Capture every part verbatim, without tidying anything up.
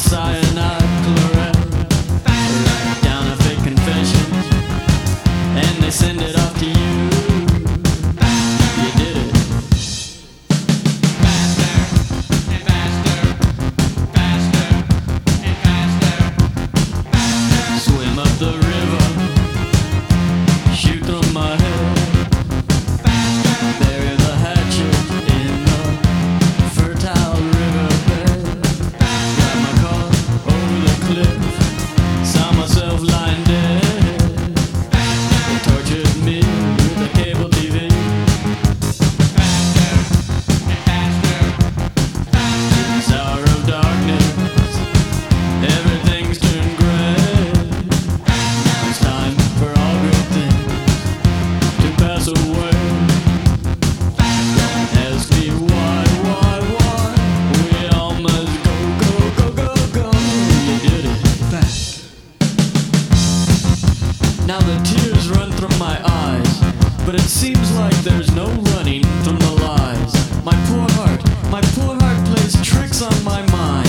cyanide chloride. Write down a fake confession, and they send it off to you. You did it. Faster and faster, faster and faster, faster. Swim up the river, shoot through my head. Bury the hatchet in the fertile riverbed. Drive my car over the cliff, saw myself lying dead. They tortured me with a cable T V. Faster and faster, faster. This hour of darkness, everything's turned gray. Now it's time for all good things to pass away. Don't ask me why, why, why. We all must go, go, go, go, go. You did it fast. Now the tears run from my eyes, but it seems like there's no running from the lies. My poor heart, my poor heart plays tricks on my mind.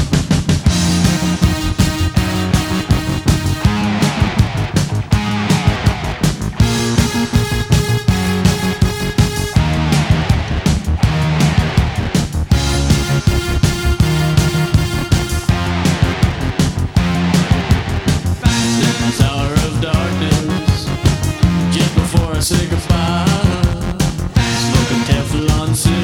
This hour of darkness, just before I say goodbye, smoke a Teflon cigarette.